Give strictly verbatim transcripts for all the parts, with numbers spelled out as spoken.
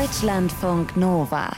Deutschlandfunk Nova.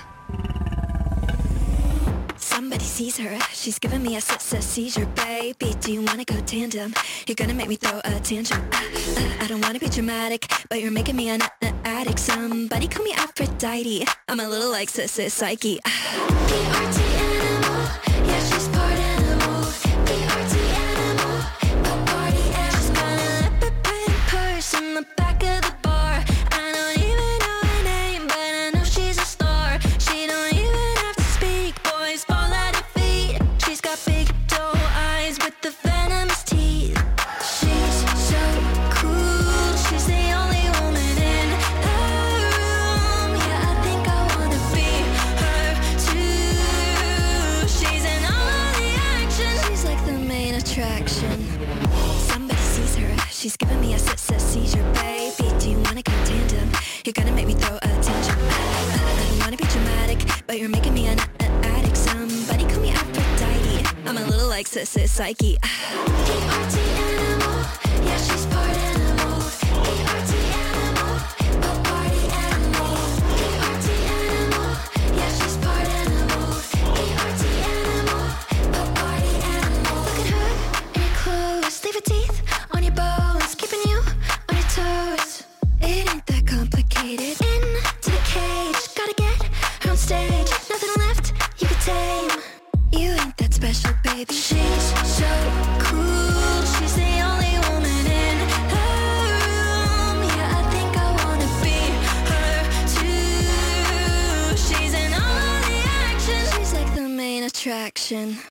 Somebody sees her, she's giving me a s- s- seizure. Baby, do you wanna go tandem? You're gonna make me throw a tantrum. uh, uh, I don't wanna be dramatic, but you're making me an uh, addict. Somebody call me Aphrodite, I'm a little like sis sis Psyche. uh. P R T animal, yeah she's part animal. P R T animal, a party animal. She's got a leopard print purse in the back of the bar. I don't even know her name, but I know she's a star. She don't even have to speak, boys fall at her feet. She's got big doe eyes with the venomous teeth. She's so cool, she's the only woman in her room. Yeah, I think I wanna be her too. She's in all of the action, she's like the main attraction. Somebody sees her, she's giving me a s- s- seizure. Baby, do you wanna go tandem? You're gonna make me throw a tantrum. uh, uh, I don't wanna be dramatic, but you're making me an uh, addict. Somebody call me Aphrodite, I'm a little like sis sis Psyche. uh. P R T animal, yeah she's part animal. P R T animal, a party animal. P R T animal, yeah she's part animal. P R T animal, a party animal. Look at her in your clothes, leave her teeth on your bones, keeping you on your toes. It ain't that complicated. Into the cage, gotta get her on stage. Nothing left you could tame. You ain't that special, baby. She's so cool, she's the only woman in her room. Yeah, I think I wanna be her too. She's in all of the action, she's like the main attraction.